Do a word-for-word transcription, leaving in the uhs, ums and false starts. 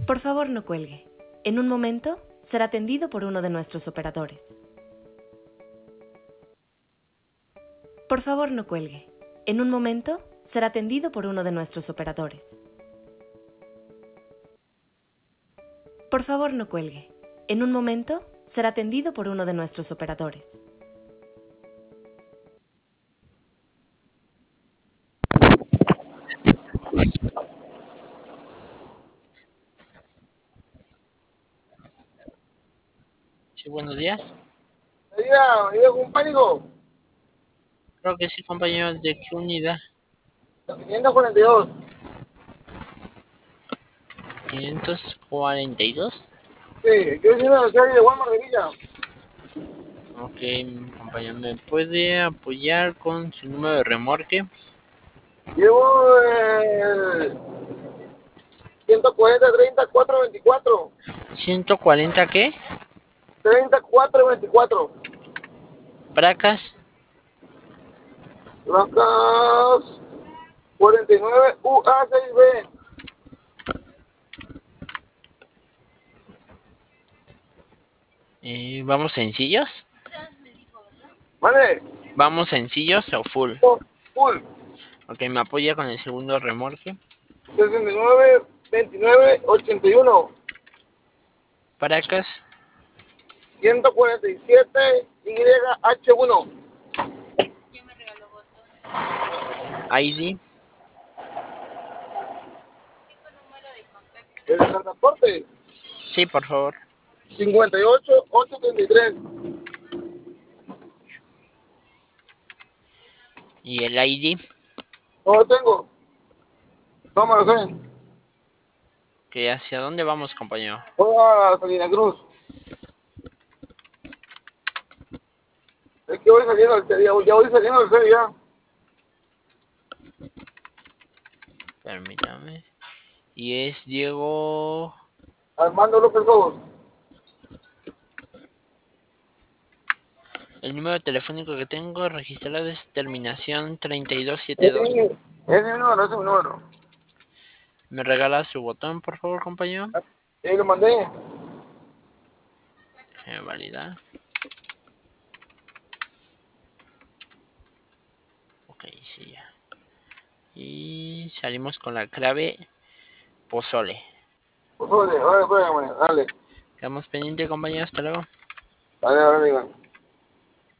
Por favor, no cuelgue. En un momento será atendido por uno de nuestros operadores. Por favor, no cuelgue. En un momento será atendido por uno de nuestros operadores. Por favor, no cuelgue. En un momento será atendido por uno de nuestros operadores. Sí, buenos días. Diga, diga, compañero. Creo que sí, compañero. ¿De qué unidad? quinientos cuarenta y dos. quinientos cuarenta y dos. Sí, yo soy una serie de Walmart de Villa. Ok, compañero, ¿me puede apoyar con su número de remorque? Llevo el ciento cuarenta, treinta, cuatro, veinticuatro. ¿ciento cuarenta qué? treinta, cuatro, veinticuatro. ¿Placas? Placas cuarenta y nueve U A seis B. Eh, ¿Vamos sencillos? ¿Vale? ¿Vamos sencillos o full? Full. Ok, ¿me apoya con el segundo remorque? sesenta y nueve, veintinueve, ochenta y uno. ¿Placas? ciento cuarenta y siete Y H uno. I D. El de transporte. Sí, por favor. cincuenta y ocho, ochocientos treinta y tres. ¿Y el I D? No lo tengo. No me lo sé. ¿Que hacia dónde vamos, compañero? Voy a Salina Cruz. Es que voy saliendo al serio, ya voy saliendo al serio ya. Permítame. Y es Diego... Armando López Lobos. El número telefónico que tengo registrado es terminación treinta y dos setenta y dos. Sí, ese es mi número, ese es mi número. ¿Me regala su botón, por favor, compañero? Y lo mandé. Déjeme validar. Ok, sí, ya. Y salimos con la clave pozole. Pues, oye, vale, pues, dale. Quedamos pendiente, compañero. Hasta luego. Dale, dale, diga.